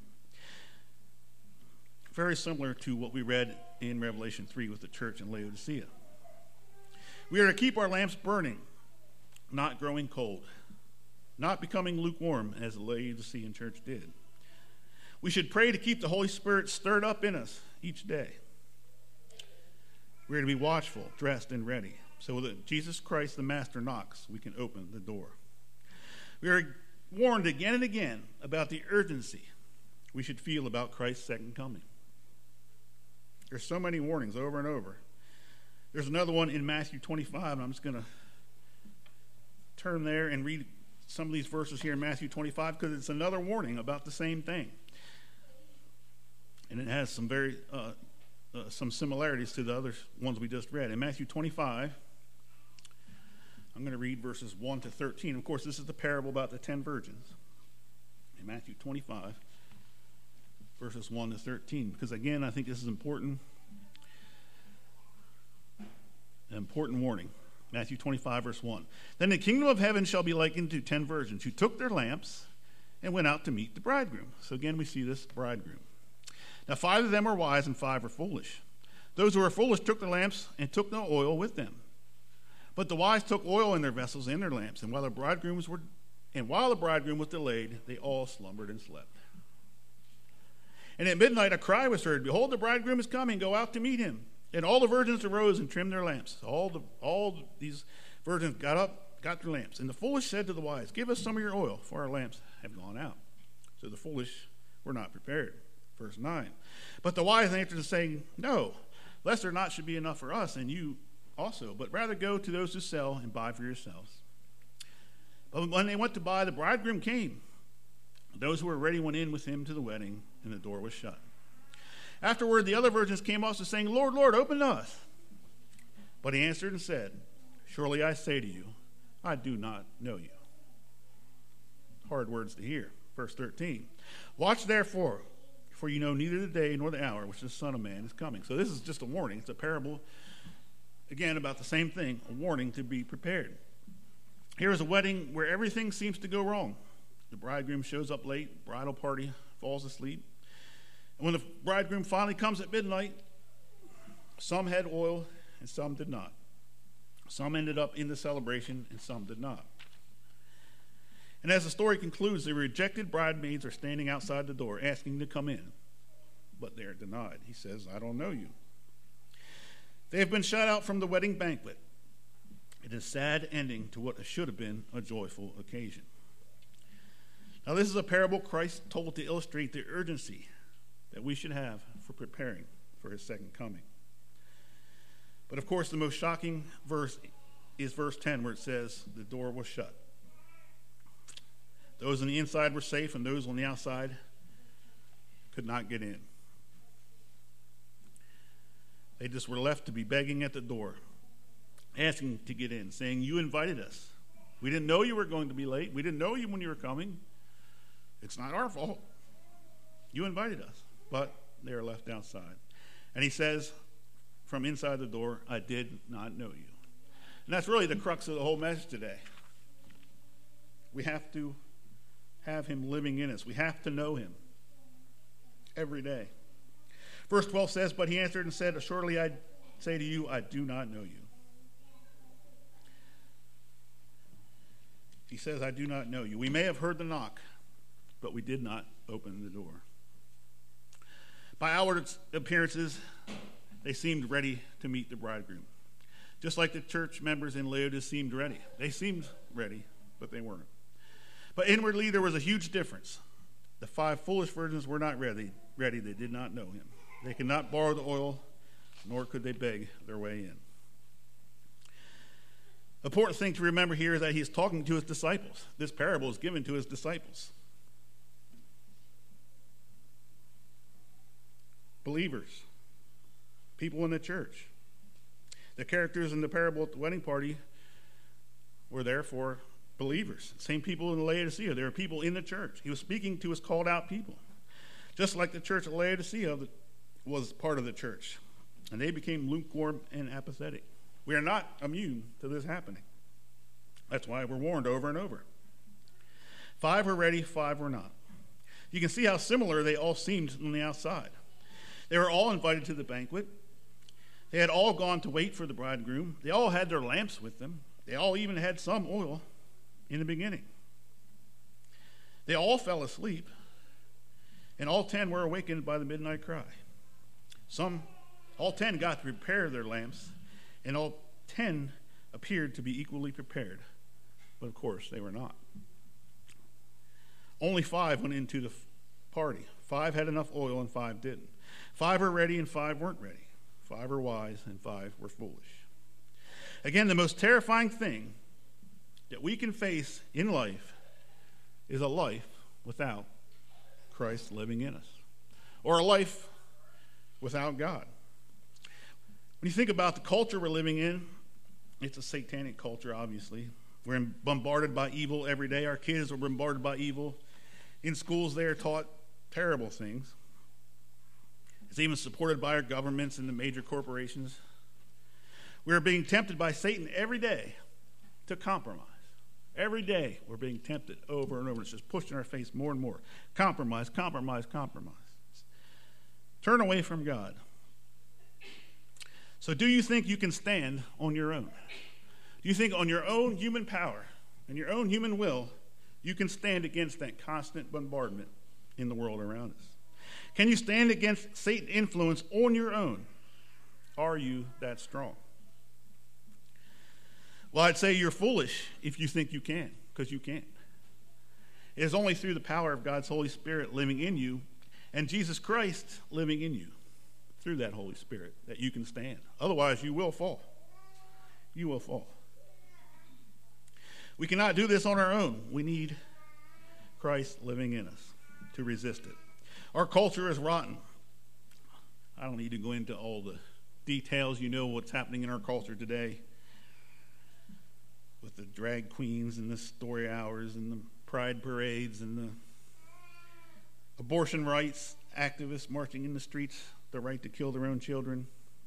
Very similar to what we read in Revelation three with the church in Laodicea. We are to keep our lamps burning, not growing cold, not becoming lukewarm as the Laodicean church did. We should pray to keep the Holy Spirit stirred up in us each day. We are to be watchful, dressed, and ready, so that Jesus Christ, the Master, knocks, we can open the door. We are warned again and again about the urgency we should feel about Christ's second coming. There's so many warnings over and over. There's another one in Matthew twenty-five, and I'm just going to turn there and read some of these verses here in Matthew twenty-five, because it's another warning about the same thing. And it has some very uh, uh, some similarities to the other ones we just read. In Matthew twenty-five, I'm going to read verses one to thirteen. Of course, this is the parable about the ten virgins. In Matthew twenty-five, verses one to thirteen. Because again, I think this is important. An important warning. Matthew twenty-five, verse one. "Then the kingdom of heaven shall be likened to ten virgins who took their lamps and went out to meet the bridegroom." So again, we see this bridegroom. "Now five of them were wise and five were foolish. Those who were foolish took their lamps and took no oil with them. But the wise took oil in their vessels and their lamps, and while the bridegrooms were and while the bridegroom was delayed, they all slumbered and slept. And at midnight a cry was heard, 'Behold, the bridegroom is coming, go out to meet him.' And all the virgins arose and trimmed their lamps." All the all these virgins got up, got their lamps. "And the foolish said to the wise, 'Give us some of your oil, for our lamps have gone out.' So the foolish were not prepared." Verse nine. "But the wise answered, saying, 'No, lest there not should be enough for us and you also, but rather go to those who sell and buy for yourselves.' But when they went to buy, the bridegroom came. Those who were ready went in with him to the wedding, and the door was shut. Afterward, the other virgins came also, saying, 'Lord, Lord, open to us.' But he answered and said, 'Surely I say to you, I do not know you.'" Hard words to hear. Verse thirteen. "Watch therefore, for you know neither the day nor the hour which the Son of Man is coming." So this is just a warning. It's a parable, again, about the same thing, a warning to be prepared. Here is a wedding where everything seems to go wrong. The bridegroom shows up late, bridal party falls asleep. And when the bridegroom finally comes at midnight, some had oil and some did not. Some ended up in the celebration and some did not. And as the story concludes, the rejected bridesmaids are standing outside the door asking to come in, but they are denied. He says, "I don't know you." They have been shut out from the wedding banquet. It is a sad ending to what should have been a joyful occasion. Now, this is a parable Christ told to illustrate the urgency that we should have for preparing for his second coming. But of course, the most shocking verse is verse ten, where it says, "The door was shut." Those on the inside were safe, and those on the outside could not get in. They just were left to be begging at the door, asking to get in, saying, "You invited us. We didn't know you were going to be late. We didn't know you when you were coming. It's not our fault. You invited us." But they are left outside. And he says from inside the door, "I did not know you." And that's really the crux of the whole message today. We have to have him living in us. We have to know him every day. Verse twelve says, "But he answered and said, Assuredly I say to you, I do not know you." He says, "I do not know you." We may have heard the knock, but we did not open the door. By outward appearances, they seemed ready to meet the bridegroom. Just like the church members in Laodicea seemed ready. They seemed ready, but they weren't. But inwardly, there was a huge difference. The five foolish virgins were not ready. Ready. They did not know him. They could not borrow the oil, nor could they beg their way in. The important thing to remember here is that he is talking to his disciples. This parable is given to his disciples. Believers. People in the church. The characters in the parable at the wedding party were therefore believers. Same people in Laodicea. There were people in the church. He was speaking to his called out people. Just like the church at Laodicea was part of the church. And they became lukewarm and apathetic. We are not immune to this happening. That's why we're warned over and over. Five were ready, five were not. You can see how similar they all seemed on the outside. They were all invited to the banquet. They had all gone to wait for the bridegroom. They all had their lamps with them. They all even had some oil in the beginning. They all fell asleep, and all ten were awakened by the midnight cry. Some, all ten got to prepare their lamps, and all ten appeared to be equally prepared. But of course, they were not. Only five went into the party. Five had enough oil, and five didn't. Five were ready, and five weren't ready. Five were wise, and five were foolish. Again, the most terrifying thing that we can face in life is a life without Christ living in us, or a life without God. When you think about the culture we're living in, it's a satanic culture, obviously. We're bombarded by evil every day. Our kids are bombarded by evil. In schools, they are taught terrible things. It's even supported by our governments and the major corporations. We're being tempted by Satan every day to compromise. Every day we're being tempted over and over. It's just pushed in our face more and more. Compromise, compromise, compromise. Turn away from God. So do you think you can stand on your own? Do you think on your own human power and your own human will, you can stand against that constant bombardment in the world around us? Can you stand against Satan's influence on your own? Are you that strong? Well, I'd say you're foolish if you think you can, because you can't. It is only through the power of God's Holy Spirit living in you and Jesus Christ living in you through that Holy Spirit that you can stand. Otherwise, you will fall. You will fall. We cannot do this on our own. We need Christ living in us to resist it. Our culture is rotten. I don't need to go into all the details. You know what's happening in our culture today with the drag queens and the story hours and the pride parades and the abortion rights activists marching in the streets, the right to kill their own children.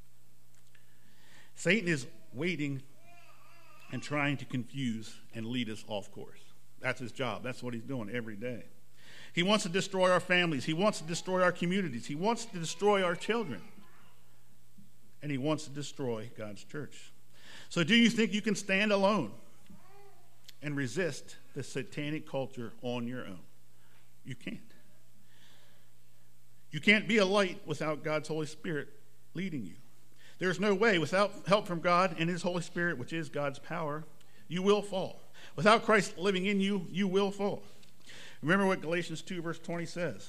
Satan is waiting and trying to confuse and lead us off course. That's his job. That's what he's doing every day. He wants to destroy our families. He wants to destroy our communities. He wants to destroy our children. And he wants to destroy God's church. So do you think you can stand alone and resist the satanic culture on your own? You can't. You can't be a light without God's Holy Spirit leading you. There's no way. Without help from God and his Holy Spirit, which is God's power, you will fall. Without Christ living in you, you will fall. Remember what Galatians two verse twenty says.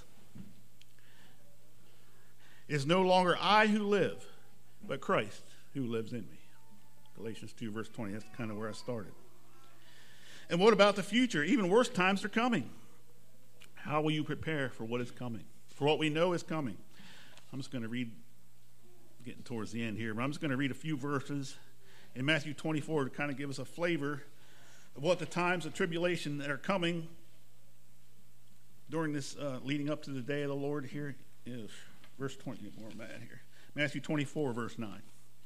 It is no longer I who live, but Christ who lives in me. Galatians two verse twenty, that's kind of where I started. And what about the future? Even worse times are coming. How will you prepare for what is coming? For what we know is coming. I'm just going to read, getting towards the end here, but I'm just going to read a few verses in Matthew twenty-four to kind of give us a flavor of what the times of tribulation that are coming during this, uh, leading up to the day of the Lord here is verse twenty, where am I at here? Matthew twenty-four, verse nine.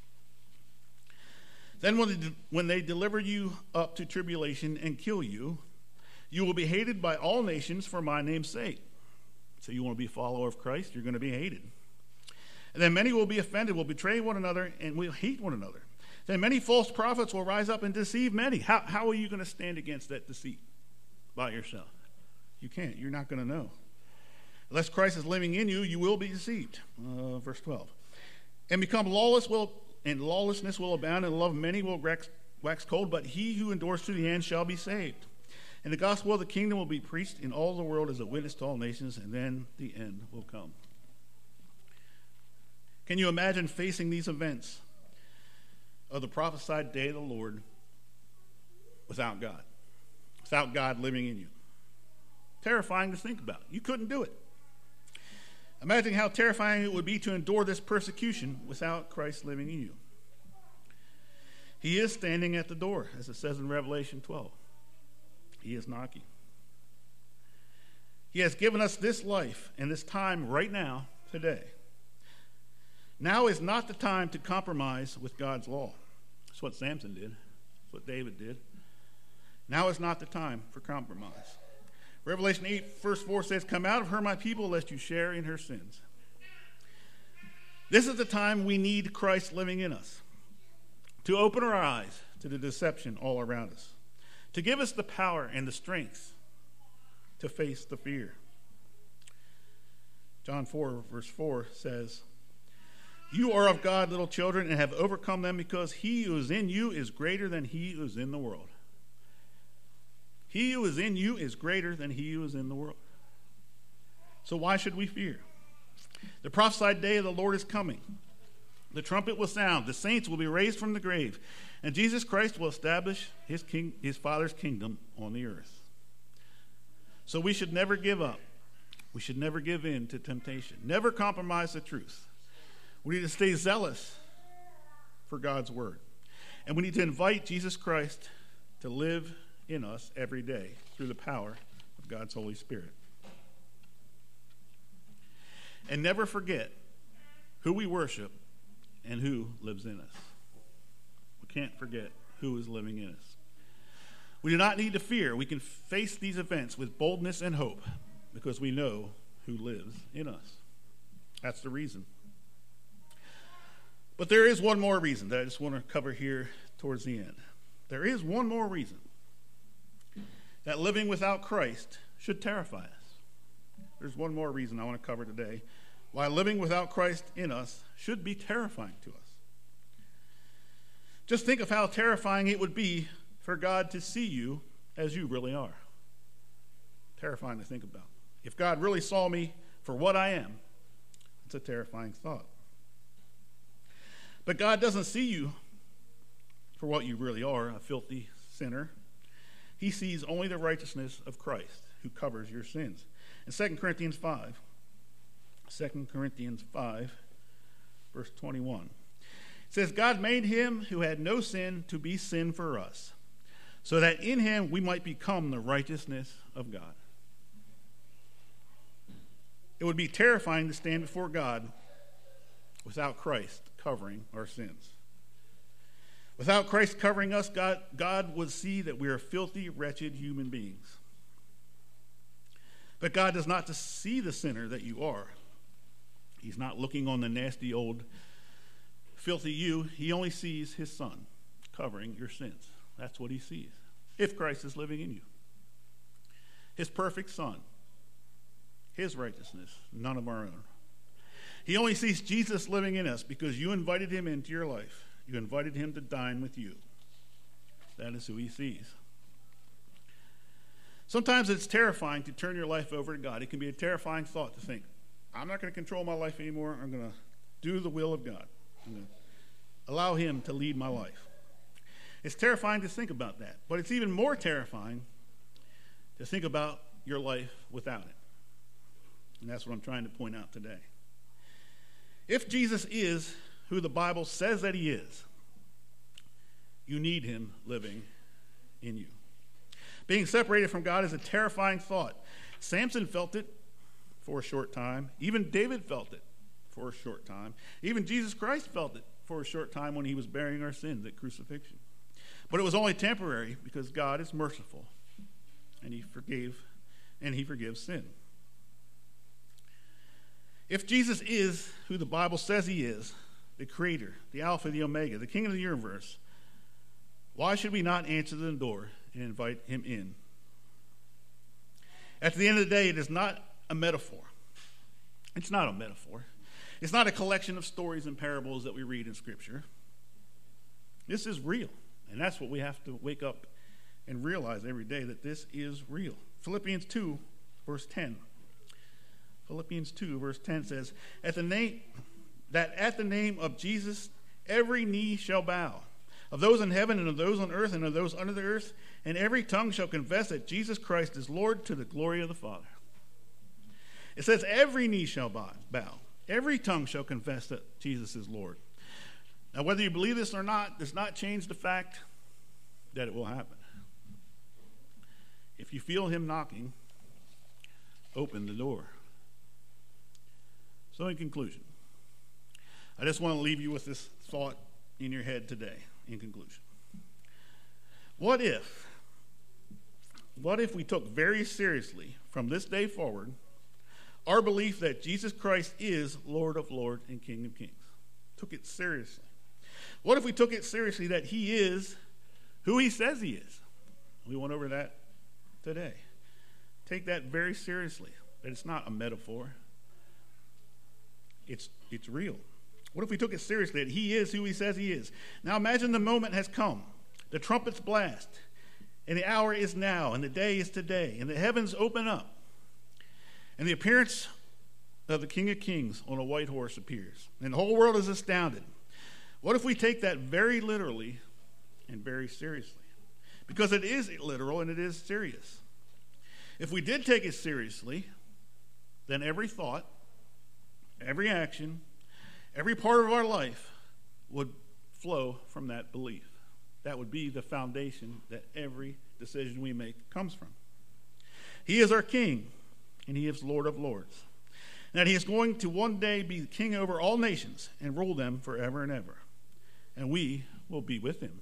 Then when they, de- when they deliver you up to tribulation and kill you, you will be hated by all nations for my name's sake. So you want to be a follower of Christ, you're going to be hated. And then many will be offended, will betray one another, and will hate one another. Then many false prophets will rise up and deceive many. How, how are you going to stand against that deceit by yourself? You can't. You're not going to know. Unless Christ is living in you, you will be deceived. Uh, verse twelve. And become lawless will, and lawlessness will abound, and the love of many will wax, wax cold, but he who endures to the end shall be saved. And the gospel of the kingdom will be preached in all the world as a witness to all nations, and then the end will come. Can you imagine facing these events of the prophesied day of the Lord without God? Without God living in you? Terrifying to think about. You couldn't do it. Imagine how terrifying it would be to endure this persecution without Christ living in you. He is standing at the door, as it says in Revelation twelve. He is knocking. He has given us this life and this time right now, today. Now is not the time to compromise with God's law. That's what Samson did. That's what David did. Now is not the time for compromise. Revelation eight, verse four says, "Come out of her, my people, lest you share in her sins." This is the time we need Christ living in us, to open our eyes to the deception all around us, to give us the power and the strength to face the fear. John four, verse four says, "You are of God, little children, and have overcome them, because he who is in you is greater than he who is in the world." He who is in you is greater than he who is in the world. So why should we fear? The prophesied day of the Lord is coming. The trumpet will sound. The saints will be raised from the grave. And Jesus Christ will establish his, king, his Father's kingdom on the earth. So we should never give up. We should never give in to temptation. Never compromise the truth. We need to stay zealous for God's word. And we need to invite Jesus Christ to live in us every day through the power of God's Holy Spirit. And never forget who we worship and who lives in us. We can't forget who is living in us. We do not need to fear. We can face these events with boldness and hope because we know who lives in us. That's the reason. But there is one more reason that I just want to cover here towards the end. There is one more reason that living without Christ should terrify us. There's one more reason I want to cover today why living without Christ in us should be terrifying to us. Just think of how terrifying it would be for God to see you as you really are. Terrifying to think about. If God really saw me for what I am, it's a terrifying thought. But God doesn't see you for what you really are, a filthy sinner. He sees only the righteousness of Christ, who covers your sins. In Second Corinthians five, Second Corinthians five, verse twenty-one, it says, "God made him who had no sin to be sin for us, so that in him we might become the righteousness of God." It would be terrifying to stand before God without Christ covering our sins. Without Christ covering us, God, God would see that we are filthy, wretched human beings. But God does not see the sinner that you are. He's not looking on the nasty old filthy you. He only sees his Son covering your sins. That's what he sees, if Christ is living in you. His perfect Son, his righteousness, none of our own. He only sees Jesus living in us because you invited him into your life. You invited him to dine with you. That is who he sees. Sometimes it's terrifying to turn your life over to God. It can be a terrifying thought to think, I'm not going to control my life anymore. I'm going to do the will of God. I'm going to allow him to lead my life. It's terrifying to think about that. But it's even more terrifying to think about your life without it. And that's what I'm trying to point out today. If Jesus is who the Bible says that he is, you need him living in you. Being separated from God is a terrifying thought. Samson felt it for a short time. Even David felt it for a short time. Even Jesus Christ felt it for a short time when he was bearing our sins at crucifixion. But it was only temporary because God is merciful and he forgave and he forgives sin. If Jesus is who the Bible says he is, the creator, the Alpha, the Omega, the King of the universe, why should we not answer the door and invite him in? At the end of the day, it is not a metaphor. It's not a metaphor. It's not a collection of stories and parables that we read in Scripture. This is real, and that's what we have to wake up and realize every day, that this is real. Philippians two, verse ten. Philippians two, verse ten says, "At the name that at the name of Jesus every knee shall bow, of those in heaven and of those on earth and of those under the earth, and every tongue shall confess that Jesus Christ is Lord, to the glory of the Father." It says every knee shall bow. Every tongue shall confess that Jesus is Lord. Now, whether you believe this or not does not change the fact that it will happen. If you feel him knocking, open the door. So in conclusion, I just want to leave you with this thought in your head today, in conclusion. What if, what if we took very seriously from this day forward our belief that Jesus Christ is Lord of Lords and King of Kings? Took it seriously. What if we took it seriously that he is who he says he is? We went over that today. Take that very seriously, that it's not a metaphor. It's, it's real. What if we took it seriously that he is who he says he is? Now imagine the moment has come. The trumpets blast, and the hour is now, and the day is today, and the heavens open up, and the appearance of the King of Kings on a white horse appears, and the whole world is astounded. What if we take that very literally and very seriously? Because it is literal and it is serious. If we did take it seriously, then every thought, every action, every part of our life would flow from that belief. That would be the foundation that every decision we make comes from. He is our King, and he is Lord of Lords. And that he is going to one day be king over all nations and rule them forever and ever. And we will be with him.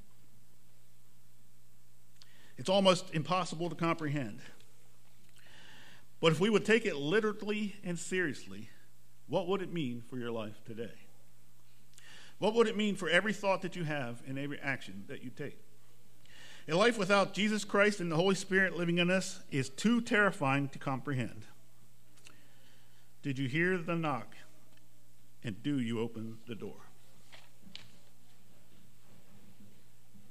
It's almost impossible to comprehend. But if we would take it literally and seriously, what would it mean for your life today? What would it mean for every thought that you have and every action that you take? A life without Jesus Christ and the Holy Spirit living in us is too terrifying to comprehend. Did you hear the knock? And do you open the door?